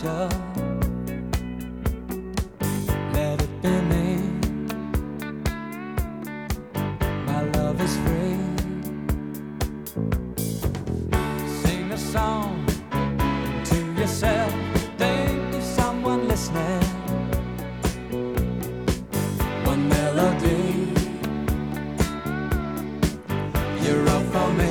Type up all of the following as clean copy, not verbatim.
future. Let it be me. My love is free. Sing a song to yourself. Think of someone listening. One melody. You're up for me.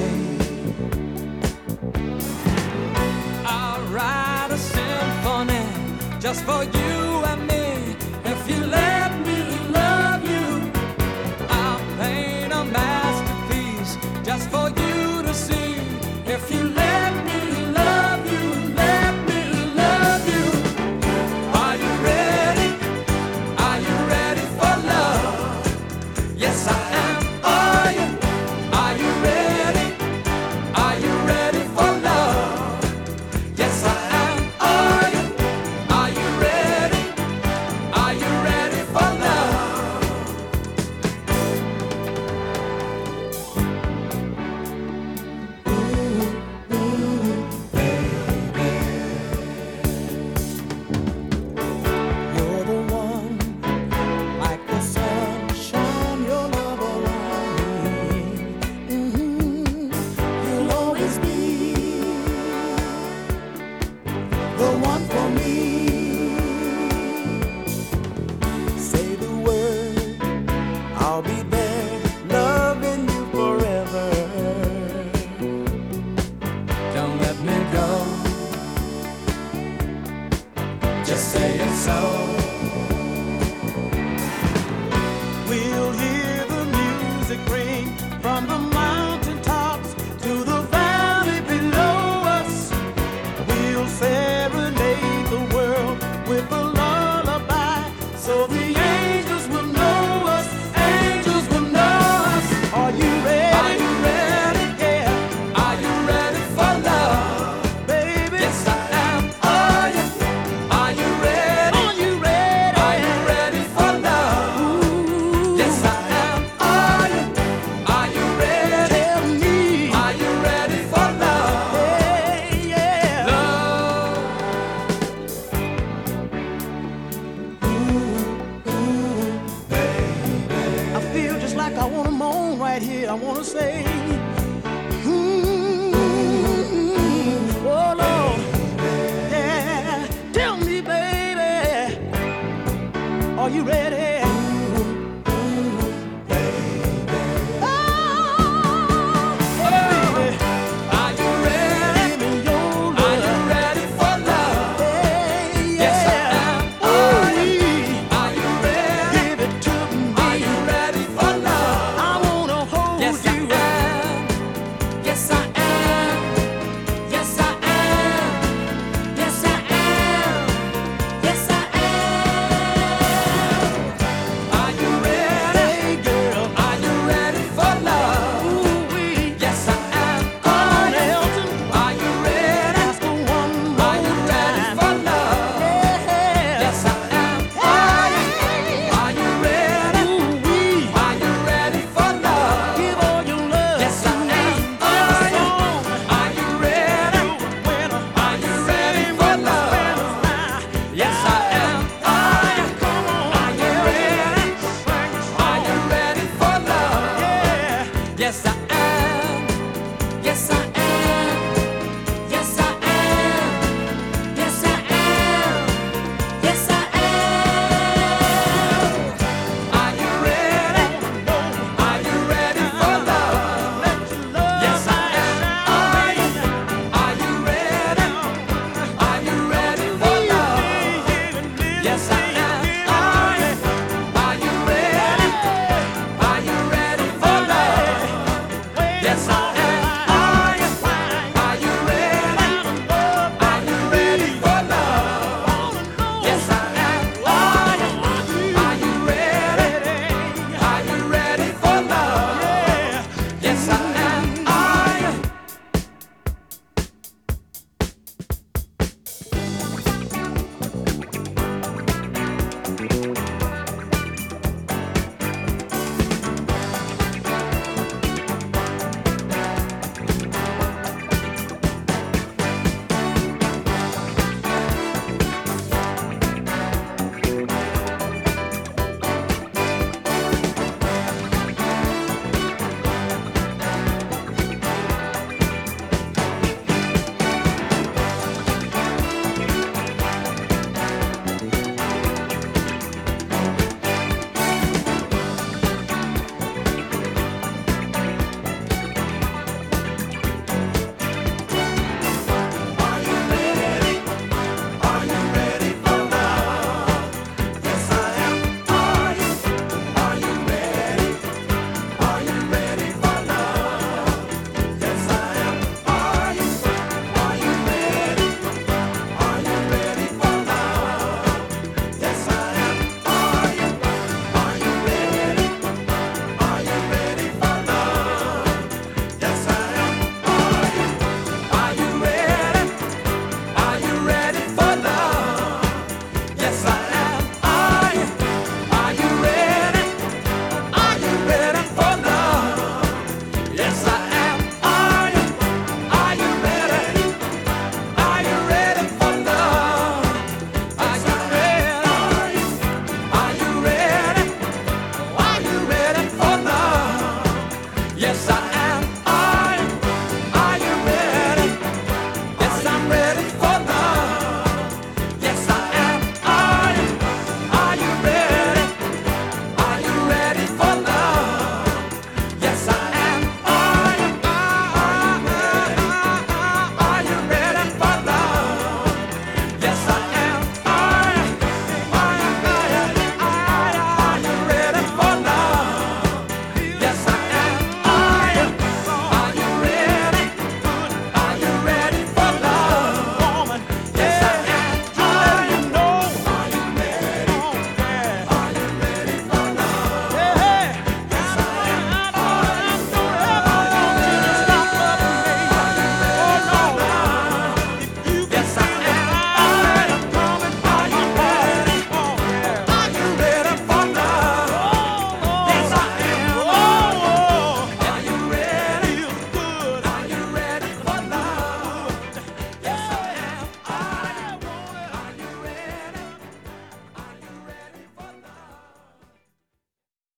I'll write a symphony just for you and me. If you let me love you, I'll paint a masterpiece just for you to see. If you let me love you, let me love you. Are you ready? Are you ready for love? Yes, I am. Are you? Are you ready? Are you ready for love? Yes, I am. Are you? Are you ready? Are you ready for love? Ooh, baby. You're the one, like the sun, shine your love around me. You'll always be the one for me. Say the word, I'll be there, loving you forever. Don't let me go. Just say it's so. We'll hear the music ring from the mountain tops to the valley below us. We'll serenade the world with a lullaby, so the angels will know us. Angels will know us. Are you ready? Are you ready? Yeah. Are you ready for love, baby? Yes, I am. Are you? Are you ready? Are you ready? Are you ready for love? Ooh. Yes, I am. Are you? Are you ready? Tell me. Are you ready for love? Hey, yeah. Love. I feel just like I want to moan right here. I want to say, oh Lord, yeah. Tell me, baby, are you ready?